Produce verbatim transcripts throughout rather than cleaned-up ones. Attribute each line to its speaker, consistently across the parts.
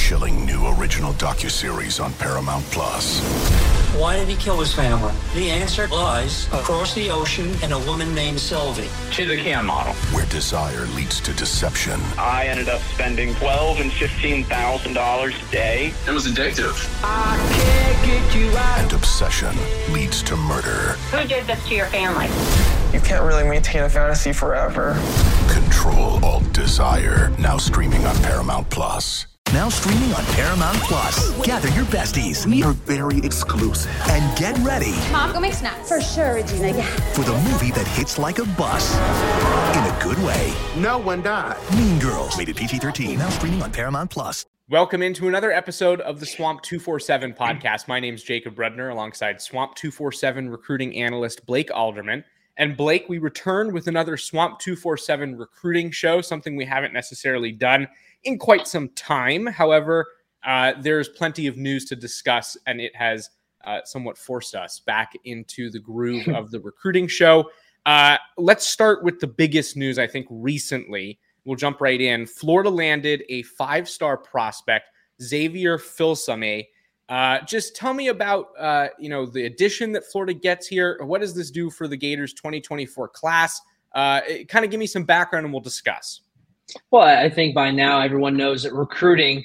Speaker 1: chilling new original docuseries on Paramount Plus.
Speaker 2: Why did he kill his family? The answer lies across the ocean in a woman named Sylvie.
Speaker 3: She's a Ken model.
Speaker 1: Where desire leads to deception.
Speaker 3: I ended up spending twelve and fifteen thousand dollars a day.
Speaker 4: It was addictive.
Speaker 2: I can't get you out.
Speaker 1: And obsession leads to murder.
Speaker 5: Who did this to your family?
Speaker 6: You can't really maintain a fantasy forever.
Speaker 1: Control Alt Desire. Now streaming on Paramount Plus.
Speaker 7: Now streaming on Paramount Plus. Gather your besties.
Speaker 8: We are very exclusive.
Speaker 7: And get ready.
Speaker 9: Mom, go make snacks. For sure, Regina, yeah.
Speaker 7: For the movie that hits like a bus. In a good way.
Speaker 8: No one died.
Speaker 7: Mean Girls. Rated P G thirteen. Now streaming on Paramount Plus.
Speaker 10: Welcome into another episode of the Swamp two forty-seven podcast. My name's Jacob Rudner alongside Swamp two forty-seven recruiting analyst Blake Alderman. And Blake, we return with another Swamp two forty-seven recruiting show, something we haven't necessarily done in quite some time. However, uh, there's plenty of news to discuss, and it has uh, somewhat forced us back into the groove of the recruiting show. Uh, let's start with the biggest news, I think, recently. We'll jump right in. Florida landed a five-star prospect, Xavier Filsaime. Uh, just tell me about, uh, you know, the addition that Florida gets here. What does this do for the Gators twenty twenty-four class? Uh, kind of give me some background and we'll discuss.
Speaker 11: Well, I think by now everyone knows that recruiting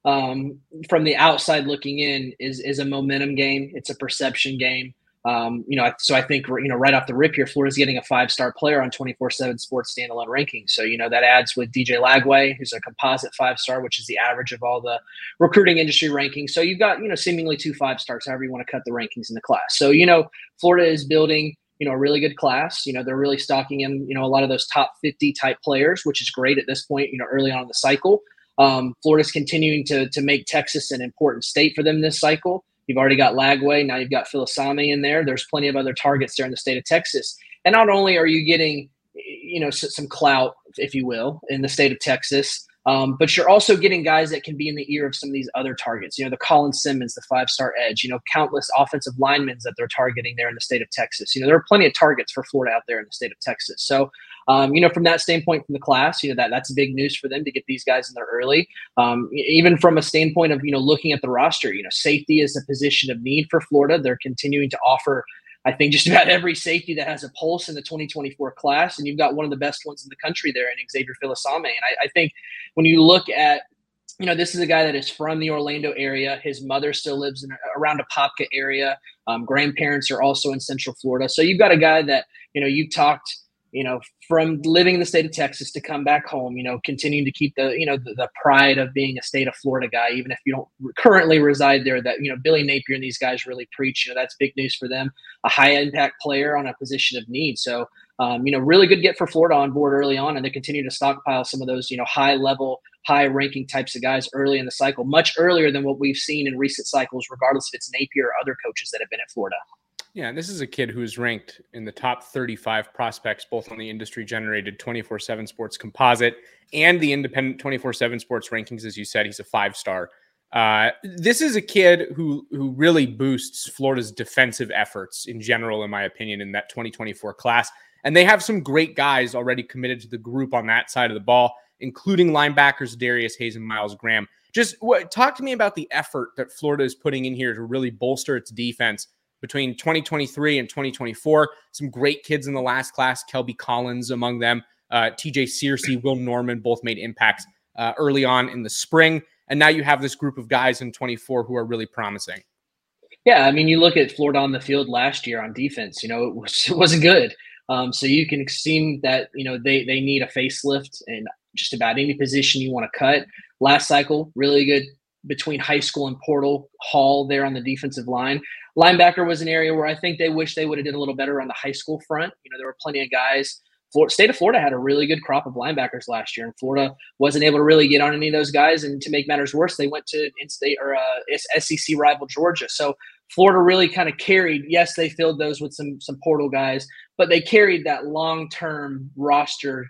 Speaker 11: um, from the outside looking in is is a momentum game. It's a perception game. Um, you know, so I think, you know, right off the rip here, Florida's getting a five-star player on twenty-four seven Sports standalone rankings. So, you know, that adds with D J Lagway, who's a composite five-star, which is the average of all the recruiting industry rankings. So you've got, you know, seemingly two five-stars, however you want to cut the rankings in the class. So, you know, Florida is building, you know, a really good class. You know, they're really stocking in, you know, a lot of those top fifty type players, which is great at this point, you know, early on in the cycle. Um, Florida's continuing to, to make Texas an important state for them this cycle. You've already got Lagway. Now you've got Filsaime in there. There's plenty of other targets there in the state of Texas. And not only are you getting, you know, some clout, if you will, in the state of Texas, um, but you're also getting guys that can be in the ear of some of these other targets. You know, the Colin Simmons, the five-star edge, you know, countless offensive linemen that they're targeting there in the state of Texas. You know, there are plenty of targets for Florida out there in the state of Texas. So, Um, you know, from that standpoint, from the class, you know, that that's big news for them to get these guys in there early. Um, even from a standpoint of, you know, looking at the roster, you know, safety is a position of need for Florida. They're continuing to offer, I think, just about every safety that has a pulse in the twenty twenty-four class. And you've got one of the best ones in the country there in Xavier Filsaime. And I, I think when you look at, you know, this is a guy that is from the Orlando area. His mother still lives in around Apopka area. Um, grandparents are also in Central Florida. So you've got a guy that, you know, you talked – you know, from living in the state of Texas to come back home, you know, continuing to keep the, you know, the, the pride of being a state of Florida guy, even if you don't currently reside there, that, you know, Billy Napier and these guys really preach, you know, that's big news for them, a high impact player on a position of need. So, um, you know, really good get for Florida on board early on, and they continue to stockpile some of those, you know, high level, high ranking types of guys early in the cycle, much earlier than what we've seen in recent cycles, regardless if it's Napier or other coaches that have been at Florida.
Speaker 10: Yeah, and this is a kid who's ranked in the top thirty-five prospects, both on the industry-generated twenty-four seven Sports composite and the independent twenty-four seven Sports rankings. As you said, he's a five-star. Uh, this is a kid who who really boosts Florida's defensive efforts in general, in my opinion, in that twenty twenty-four class. And they have some great guys already committed to the group on that side of the ball, including linebackers Darius Hayes and Miles Graham. Just what, talk to me about the effort that Florida is putting in here to really bolster its defense between twenty twenty-three and twenty twenty-four. Some great kids in the last class, Kelby Collins among them, uh, T J Searcy, Will Norman, both made impacts uh, early on in the spring. And now you have this group of guys in twenty-four who are really promising.
Speaker 11: Yeah, I mean, you look at Florida on the field last year on defense, you know, it, was, it wasn't good. Um, so you can see that, you know, they, they need a facelift in just about any position you want to cut. Last cycle, really good between high school and portal Hall there on the defensive line. Linebacker was an area where I think they wish they would have did a little better on the high school front. You know, there were plenty of guys. Florida, state of Florida had a really good crop of linebackers last year, and Florida wasn't able to really get on any of those guys. And to make matters worse, they went to in-state or uh, S E C rival Georgia. So Florida really kind of carried. Yes, they filled those with some some portal guys, but they carried that long-term roster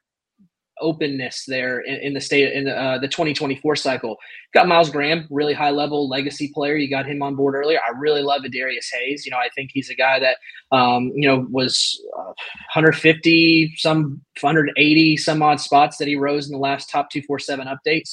Speaker 11: openness there in, in the state in the, uh, the twenty twenty-four cycle. Got Miles Graham, really high level legacy player. You got him on board earlier. I really love Darius Hayes. You know, I think he's a guy that um, you know was uh, one hundred fifty some one hundred eighty some odd spots that he rose in the last top two forty-seven update. So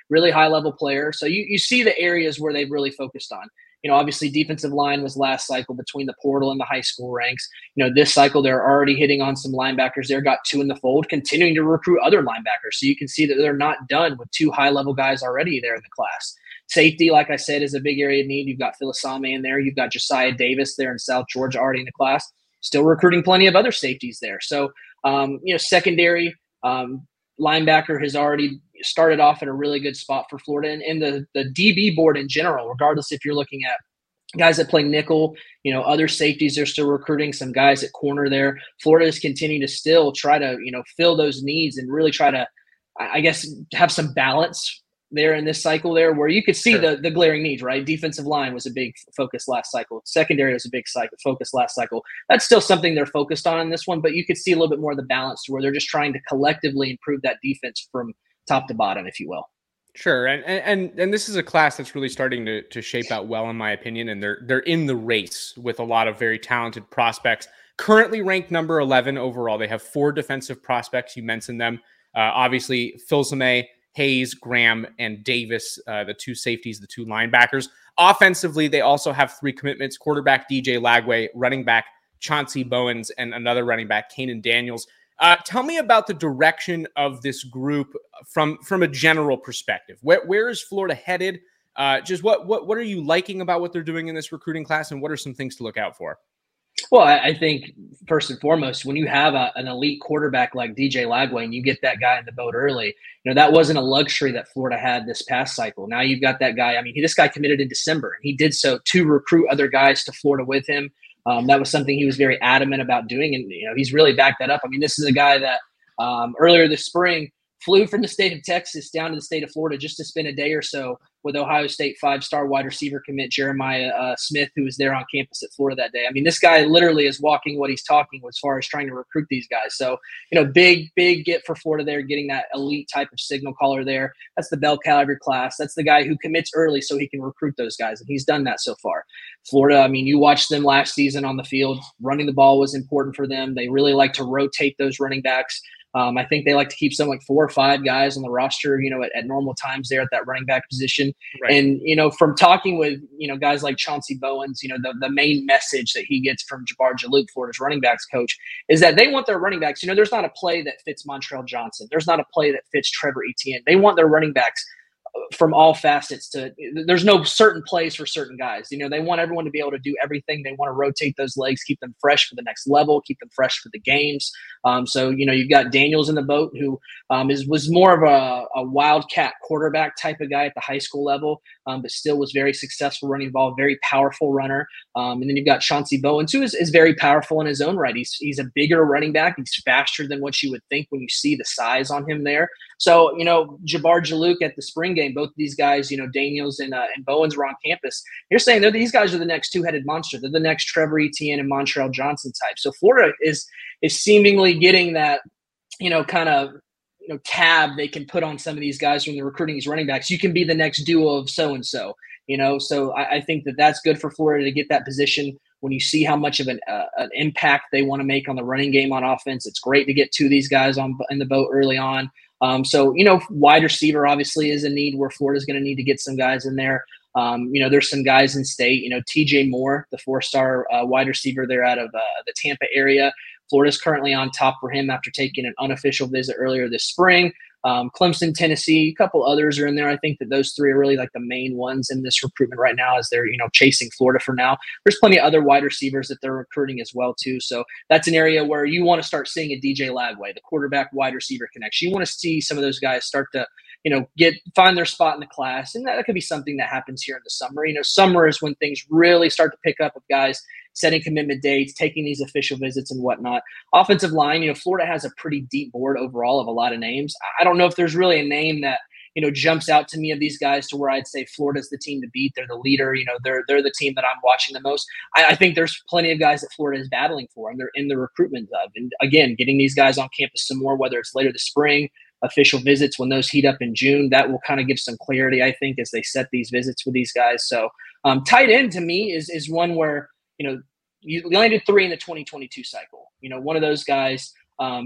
Speaker 11: really high level player. So you, you see the areas where they've really focused on. You know, obviously defensive line was last cycle between the portal and the high school ranks. You know, this cycle they're already hitting on some linebackers there, got two in the fold, continuing to recruit other linebackers. So you can see that they're not done with two high-level guys already there in the class. Safety, like I said, is a big area of need. You've got Philisame in there. You've got Josiah Davis there in South Georgia already in the class. Still recruiting plenty of other safeties there. So, um, you know, secondary um, linebacker has already started off at a really good spot for Florida. And, and the, the D B board in general, regardless if you're looking at guys that play nickel, you know, other safeties, they're still recruiting some guys at corner there. Florida is continuing to still try to, you know, fill those needs and really try to, I guess, have some balance there in this cycle there where you could see sure. the the glaring needs, right? Defensive line was a big focus last cycle. Secondary was a big cycle, focus last cycle. That's still something they're focused on in this one, but you could see a little bit more of the balance to where they're just trying to collectively improve that defense from top to bottom, if you will.
Speaker 10: Sure. And and and this is a class that's really starting to to shape out well, in my opinion. And they're they're in the race with a lot of very talented prospects. Currently ranked number eleven overall. They have four defensive prospects. You mentioned them. Uh, obviously, Philisame, Hayes, Graham, and Davis, uh, the two safeties, the two linebackers. Offensively, they also have three commitments: quarterback D J Lagway, running back Chauncey Bowens, and another running back, Kanan Daniels. Uh, tell me about the direction of this group from from a general perspective. Where where is Florida headed? Uh, just what what what are you liking about what they're doing in this recruiting class, and what are some things to look out for?
Speaker 11: Well, I, I think first and foremost, when you have a, an elite quarterback like D J Lagway and you get that guy in the boat early, you know, that wasn't a luxury that Florida had this past cycle. Now you've got that guy. I mean, he, this guy committed in December, and he did so to recruit other guys to Florida with him. Um, that was something he was very adamant about doing, and you know he's really backed that up. I mean, this is a guy that um, earlier this spring flew from the state of Texas down to the state of Florida just to spend a day or so with Ohio State five-star wide receiver commit Jeremiah uh, Smith, who was there on campus at Florida that day. I mean, this guy literally is walking what he's talking as far as trying to recruit these guys. So, you know, big, big get for Florida there, getting that elite type of signal caller there. That's the bell caliber class. That's the guy who commits early so he can recruit those guys, and he's done that so far. Florida, I mean, you watched them last season on the field. Running the ball was important for them. They really like to rotate those running backs. Um, I think they like to keep some like four or five guys on the roster, you know, at, at normal times there at that running back position. Right. And, you know, from talking with, you know, guys like Chauncey Bowens, you know, the, the main message that he gets from Jabbar Jalouk, Florida's running backs coach, is that they want their running backs. You know, there's not a play that fits Montrell Johnson. There's not a play that fits Trevor Etienne. They want their running backs from all facets to there's no certain place for certain guys. You know, they want everyone to be able to do everything. They want to rotate those legs, keep them fresh for the next level, keep them fresh for the games. Um, so, you know, you've got Daniels in the boat who um, is was more of a, a wildcat quarterback type of guy at the high school level, um, but still was very successful running the ball, very powerful runner. Um, and then you've got Chauncey Bowens, who is, is very powerful in his own right. He's, he's a bigger running back. He's faster than what you would think when you see the size on him there. So, you know, Jabbar Jalouk at the spring game, both of these guys, you know, Daniels and, uh, and Bowens were on campus. You're saying they're, these guys are the next two-headed monster. They're the next Trevor Etienne and Montrell Johnson type. So Florida is is seemingly getting that, you know, kind of, you know, tab they can put on some of these guys when they're recruiting these running backs. You can be the next duo of so-and-so, you know. So I, I think that that's good for Florida to get that position when you see how much of an, uh, an impact they want to make on the running game on offense. It's great to get two of these guys on in the boat early on. Um, so, you know, wide receiver obviously is a need where Florida's going to need to get some guys in there. Um, you know, there's some guys in state, you know, T J Moore, the four-star uh, wide receiver there out of uh, the Tampa area. Florida's currently on top for him after taking an unofficial visit earlier this spring. Um, Clemson, Tennessee, a couple others are in there. I think that those three are really like the main ones in this recruitment right now as they're, you know, chasing Florida for now. There's plenty of other wide receivers that they're recruiting as well, too. So that's an area where you want to start seeing a D J Lagway, the quarterback wide receiver connection. You want to see some of those guys start to, you know, get find their spot in the class. And that could be something that happens here in the summer. You know, summer is when things really start to pick up with guys setting commitment dates, taking these official visits and whatnot. Offensive line, you know, Florida has a pretty deep board overall of a lot of names. I don't know if there's really a name that, you know, jumps out to me of these guys to where I'd say Florida's the team to beat. They're the leader. You know, they're they're the team that I'm watching the most. I, I think there's plenty of guys that Florida is battling for, and they're in the recruitment of. And again, getting these guys on campus some more, whether it's later this spring, official visits when those heat up in June, that will kind of give some clarity, I think, as they set these visits with these guys. So um, tight end to me is is one where, you know, you landed three in the twenty twenty-two cycle. You know, one of those guys, um,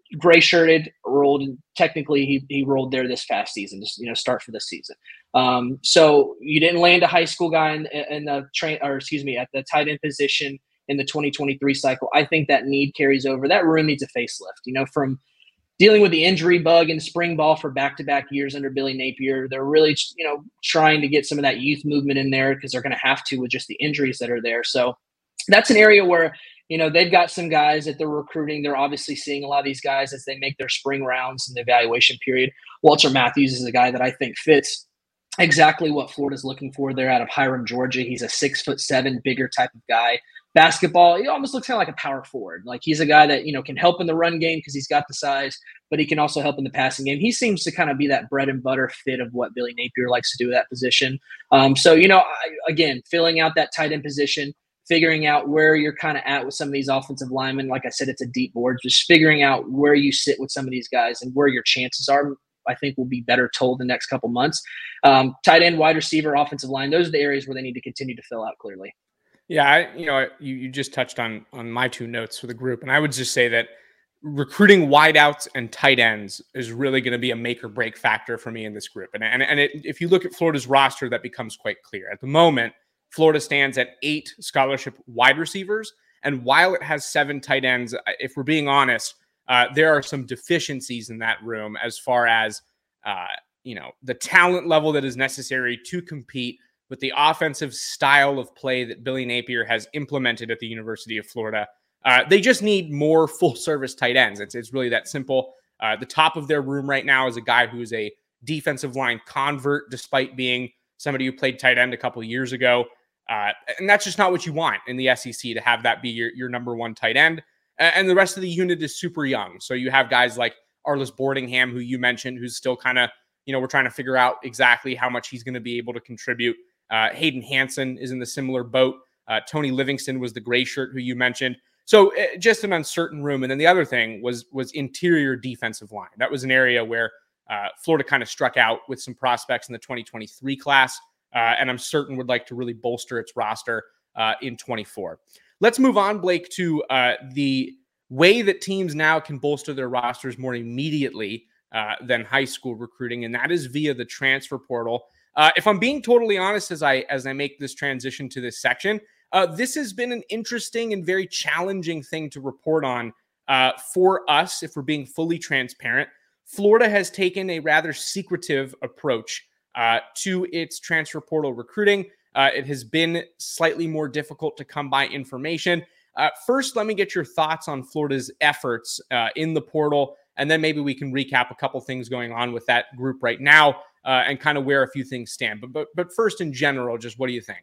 Speaker 11: gray shirted, rolled. Technically, he he rolled there this past season, just you know, start for the season. Um, so you didn't land a high school guy in, in the train, or excuse me, at the tight end position in the twenty twenty-three cycle. I think that need carries over. That room needs a facelift. You know, from dealing with the injury bug in spring ball for back-to-back years under Billy Napier, they're really, you know, trying to get some of that youth movement in there because they're going to have to with just the injuries that are there. So that's an area where, you know, they've got some guys that they're recruiting. They're obviously seeing a lot of these guys as they make their spring rounds in the evaluation period. Walter Matthews is a guy that I think fits exactly what Florida's looking for there out of Hiram, Georgia. He's a six foot seven, bigger type of guy. Basketball, he almost looks kind of like a power forward. Like he's a guy that, you know, can help in the run game because he's got the size, but he can also help in the passing game. He seems to kind of be that bread and butter fit of what Billy Napier likes to do at that position. Um, so, you know, I, again, filling out that tight end position, figuring out where you're kind of at with some of these offensive linemen. Like I said, it's a deep board. Just figuring out where you sit with some of these guys and where your chances are, I think will be better told the next couple months. Um, tight end, wide receiver, offensive line, those are the areas where they need to continue to fill out clearly.
Speaker 10: Yeah, I, you know, you, you just touched on on my two notes for the group, and I would just say that recruiting wideouts and tight ends is really going to be a make or break factor for me in this group. And and and it, if you look at Florida's roster, that becomes quite clear. At the moment, Florida stands at eight scholarship wide receivers, and while it has seven tight ends, if we're being honest, uh, there are some deficiencies in that room as far as uh, you know the talent level that is necessary to compete with the offensive style of play that Billy Napier has implemented at the University of Florida. Uh, they just need more full-service tight ends. It's, it's really that simple. Uh, the top of their room right now is a guy who is a defensive line convert, despite being somebody who played tight end a couple of years ago. Uh, and that's just not what you want in the S E C, to have that be your, your number one tight end. And the rest of the unit is super young. So you have guys like Arlis Boardingham, who you mentioned, who's still kind of, you know, we're trying to figure out exactly how much he's going to be able to contribute. Uh, Hayden Hansen is in the similar boat. Uh, Tony Livingston was the gray shirt who you mentioned. So uh, just an uncertain room. And then the other thing was was interior defensive line. That was an area where uh, Florida kind of struck out with some prospects in the twenty twenty-three class. Uh, and I'm certain would like to really bolster its roster uh, in twenty-four. Let's move on, Blake, to uh, the way that teams now can bolster their rosters more immediately uh, than high school recruiting, and that is via the transfer portal. Uh, if I'm being totally honest, as I as I make this transition to this section, uh, this has been an interesting and very challenging thing to report on uh, for us. If we're being fully transparent, Florida has taken a rather secretive approach uh, to its transfer portal recruiting. Uh, it has been slightly more difficult to come by information. Uh, first, let me get your thoughts on Florida's efforts uh, in the portal, and then maybe we can recap a couple things going on with that group right now. Uh, and kind of where a few things stand. But, but but first, in general, just what do you think?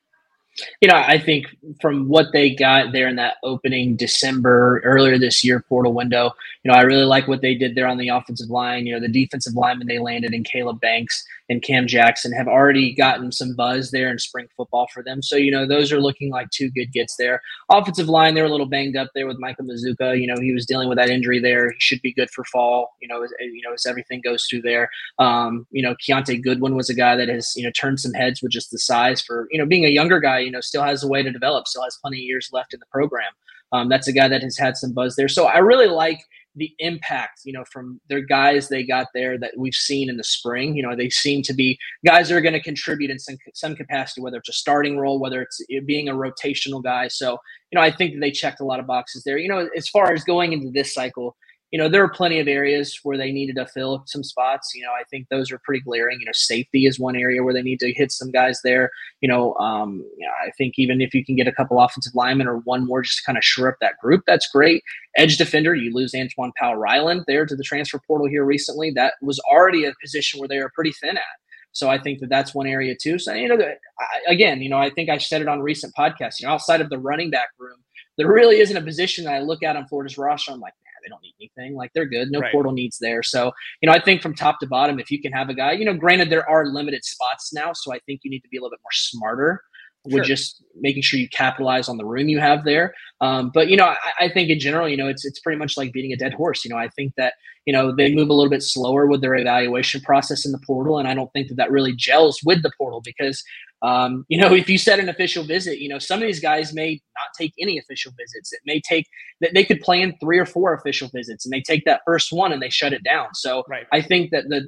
Speaker 11: You know, I think from what they got there in that opening December, earlier this year portal window, you know, I really like what they did there on the offensive line. You know, the defensive linemen they landed in Caleb Banks and Cam Jackson have already gotten some buzz there in spring football for them. So, you know, those are looking like two good gets there. Offensive line, they're a little banged up there with Michael Mazuka. You know, he was dealing with that injury there. He should be good for fall, you know, as, you know, as everything goes through there. Um, you know, Keontae Goodwin was a guy that has, you know, turned some heads with just the size for, you know, being a younger guy, you know, still has a way to develop, still has plenty of years left in the program. Um, that's a guy that has had some buzz there. So I really like the impact, you know, from their guys they got there that we've seen in the spring. You know, they seem to be guys that are going to contribute in some, some capacity, whether it's a starting role, whether it's being a rotational guy. So, you know, I think that they checked a lot of boxes there. You know, as far as going into this cycle, you know, there are plenty of areas where they needed to fill some spots. You know, I think those are pretty glaring. You know, safety is one area where they need to hit some guys there. You know, um, you know, I think even if you can get a couple offensive linemen or one more just to kind of shore up that group, that's great. Edge defender, you lose Antoine Powell-Ryland there to the transfer portal here recently. That was already a position where they were pretty thin at. So I think that that's one area too. So, you know, I, again, you know, I think I said it on recent podcasts, you know, outside of the running back room, there really isn't a position that I look at on Florida's roster. I'm like, they don't need anything. Like, they're good. No right. portal needs there. So, you know, I think from top to bottom, if you can have a guy, you know, granted there are limited spots now. So I think you need to be a little bit more smarter with sure. just making sure you capitalize on the room you have there. Um, but, you know, I, I think in general, you know, it's, it's pretty much like beating a dead horse. You know, I think that, you know, they move a little bit slower with their evaluation process in the portal. And I don't think that that really gels with the portal because Um, you know, if you set an official visit, you know, some of these guys may not take any official visits. It may take that they could plan three or four official visits, and they take that first one and they shut it down. So
Speaker 10: right.
Speaker 11: I think that the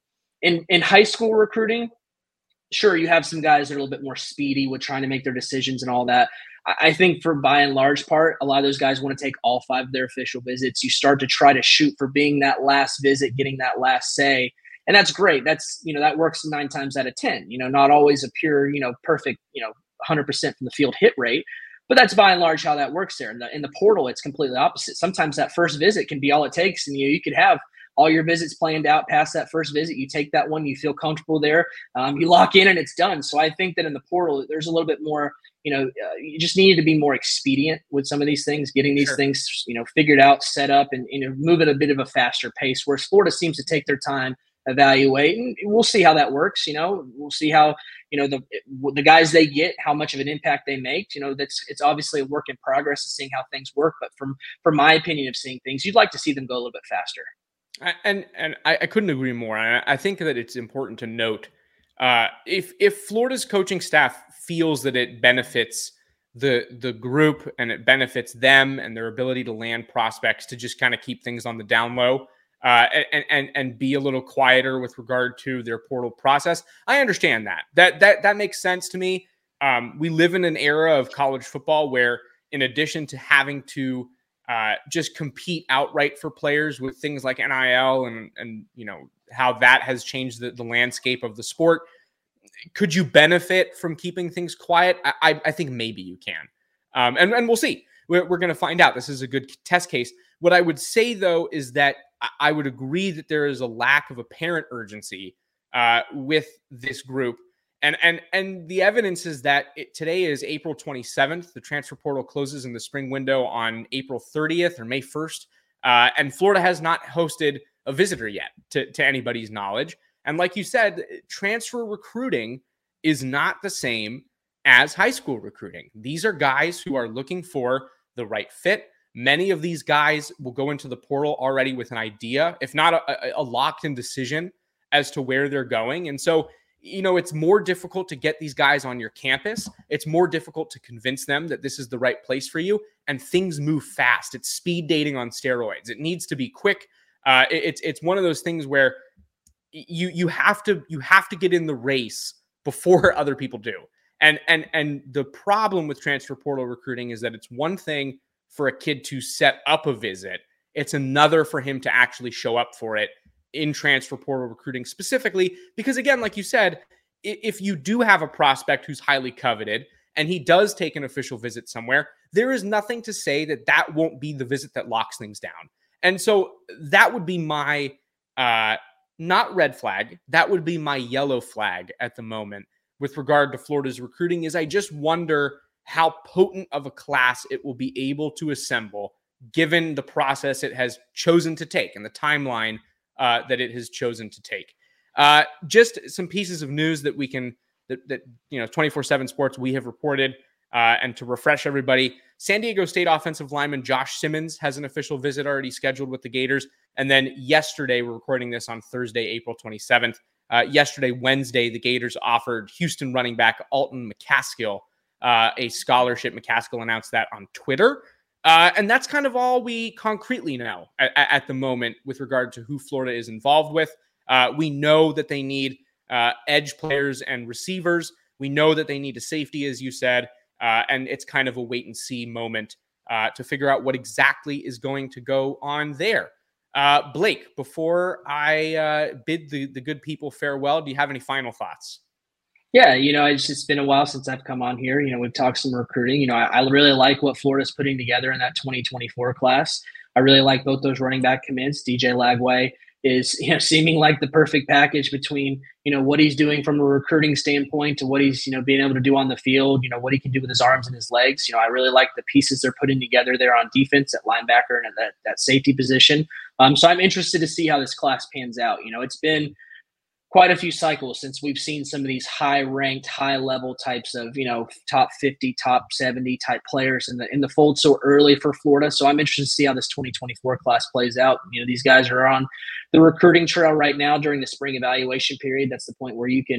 Speaker 11: in in high school recruiting, sure, you have some guys that are a little bit more speedy with trying to make their decisions and all that. I think for by and large part, a lot of those guys want to take all five of their official visits. You start to try to shoot for being that last visit, getting that last say. And that's great. That's, you know, that works nine times out of ten, you know, not always a pure, you know, perfect, you know, one hundred percent from the field hit rate, but that's by and large how that works there. In the, in the portal, it's completely opposite. Sometimes that first visit can be all it takes. And you know, you could have all your visits planned out past that first visit. You take that one, you feel comfortable there. Um, you lock in and it's done. So I think that in the portal, there's a little bit more, you know, uh, you just needed to be more expedient with some of these things, getting these
Speaker 10: sure.
Speaker 11: things, you know, figured out, set up, and, you know, move at a bit of a faster pace, whereas Florida seems to take their time, evaluate, and we'll see how that works. You know, we'll see how, you know, the the guys they get, how much of an impact they make. You know, that's it's obviously a work in progress of seeing how things work. But from from my opinion of seeing things, you'd like to see them go a little bit faster.
Speaker 10: And and I, I couldn't agree more. I, I think that it's important to note uh, if if Florida's coaching staff feels that it benefits the the group and it benefits them and their ability to land prospects to just kind of keep things on the down low. Uh, and, and and be a little quieter with regard to their portal process. I understand that. That that that makes sense to me. Um, we live in an era of college football where, in addition to having to uh, just compete outright for players with things like N I L and and you know how that has changed the, the landscape of the sport, could you benefit from keeping things quiet? I I, I think maybe you can, um, and and we'll see. We're, we're going to find out. This is a good test case. What I would say though is that I would agree that there is a lack of apparent urgency uh, with this group. And and and the evidence is that it, today is April twenty-seventh. The transfer portal closes in the spring window on April thirtieth or May first. Uh, and Florida has not hosted a visitor yet to, to anybody's knowledge. And like you said, transfer recruiting is not the same as high school recruiting. These are guys who are looking for the right fit. Many of these guys will go into the portal already with an idea, if not a, a locked-in decision as to where they're going. And so, you know, it's more difficult to get these guys on your campus. It's more difficult to convince them that this is the right place for you. And things move fast. It's speed dating on steroids. It needs to be quick. Uh, it, it's it's one of those things where you you have to you have to get in the race before other people do. And and and the problem with transfer portal recruiting is that it's one thing for a kid to set up a visit. It's another for him to actually show up for it in transfer portal recruiting specifically, because again, like you said, if you do have a prospect who's highly coveted and he does take an official visit somewhere, there is nothing to say that that won't be the visit that locks things down. And so that would be my, uh, not red flag, that would be my yellow flag at the moment with regard to Florida's recruiting, is I just wonder how potent of a class it will be able to assemble given the process it has chosen to take and the timeline uh, that it has chosen to take. Uh, just some pieces of news that we can, that, that you know, twenty-four seven Sports, we have reported, uh, and to refresh everybody, San Diego State offensive lineman Josh Simmons has an official visit already scheduled with the Gators. And then yesterday, we're recording this on Thursday, April twenty-seventh. Uh, yesterday, Wednesday, the Gators offered Houston running back Alton McCaskill Uh, a scholarship. McCaskill announced that on Twitter. Uh, and that's kind of all we concretely know at, at the moment with regard to who Florida is involved with. Uh, we know that they need uh, edge players and receivers. We know that they need a safety, as you said, uh, and it's kind of a wait and see moment uh, to figure out what exactly is going to go on there. Uh, Blake, before I uh, bid the, the good people farewell, do you have any final thoughts?
Speaker 11: Yeah, you know, it's just been a while since I've come on here. You know, we've talked some recruiting. You know, I, I really like what Florida's putting together in that twenty twenty-four class. I really like both those running back commits. D J Lagway is, you know, seeming like the perfect package between, you know, what he's doing from a recruiting standpoint to what he's, you know, being able to do on the field, you know, what he can do with his arms and his legs. You know, I really like the pieces they're putting together there on defense at linebacker and at that, that safety position. Um, so I'm interested to see how this class pans out. You know, it's been quite a few cycles since we've seen some of these high-ranked, high-level types of, you know, top fifty, top seventy type players in the in the fold so early for Florida. So I'm interested to see how this twenty twenty-four class plays out. You know, these guys are on the recruiting trail right now during the spring evaluation period. That's the point where you can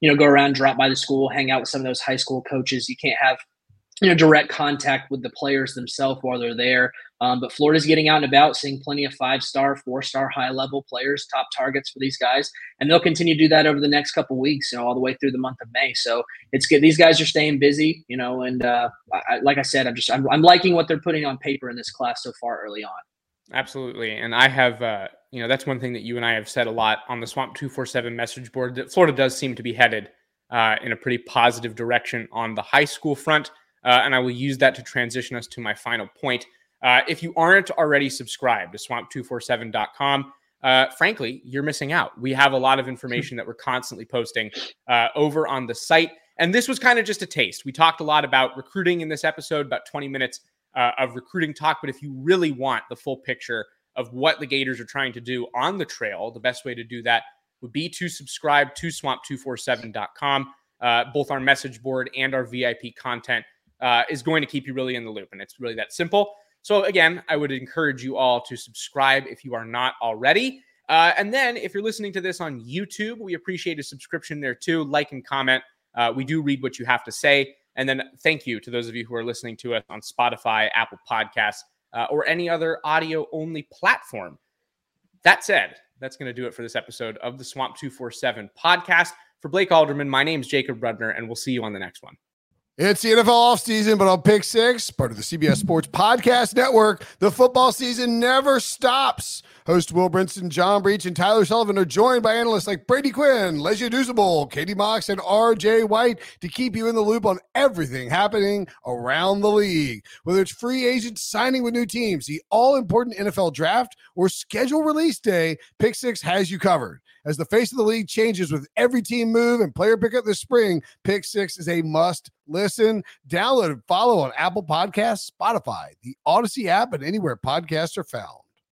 Speaker 11: you know, go around, drop by the school, hang out with some of those high school coaches. You can't have, you know, direct contact with the players themselves while they're there. Um, but Florida's getting out and about, seeing plenty of five-star, four-star, high-level players, top targets for these guys. And they'll continue to do that over the next couple of weeks, you know, all the way through the month of May. So it's good. These guys are staying busy, you know, and uh, I, like I said, I'm just I'm, I'm liking what they're putting on paper in this class so far early on.
Speaker 10: Absolutely. And I have, uh, you know, that's one thing that you and I have said a lot on the Swamp two forty-seven message board, that Florida does seem to be headed uh, in a pretty positive direction on the high school front. Uh, and I will use that to transition us to my final point. Uh, if you aren't already subscribed to swamp two forty-seven dot com, uh, frankly, you're missing out. We have a lot of information that we're constantly posting uh, over on the site. And this was kind of just a taste. We talked a lot about recruiting in this episode, about twenty minutes uh, of recruiting talk. But if you really want the full picture of what the Gators are trying to do on the trail, the best way to do that would be to subscribe to swamp two forty-seven dot com. Uh, both our message board and our V I P content uh, is going to keep you really in the loop. And it's really that simple. So again, I would encourage you all to subscribe if you are not already. Uh, and then if you're listening to this on YouTube, we appreciate a subscription there too. Like and comment. Uh, we do read what you have to say. And then thank you to those of you who are listening to us on Spotify, Apple Podcasts, uh, or any other audio-only platform. That said, that's going to do it for this episode of the Swamp two forty-seven podcast. For Blake Alderman, my name's Jacob Rudner, and we'll see you on the next one.
Speaker 4: It's the N F L offseason, but on Pick Six, part of the C B S Sports Podcast Network, the football season never stops. Host Will Brinson, John Breach, and Tyler Sullivan are joined by analysts like Brady Quinn, Lesia Duzable, Katie Mox, and R J White to keep you in the loop on everything happening around the league. Whether it's free agents signing with new teams, the all-important N F L draft, or schedule release day, Pick Six has you covered. As the face of the league changes with every team move and player pickup this spring, Pick Six is a must listen. Download and follow on Apple Podcasts, Spotify, the Odyssey app, and anywhere podcasts are found.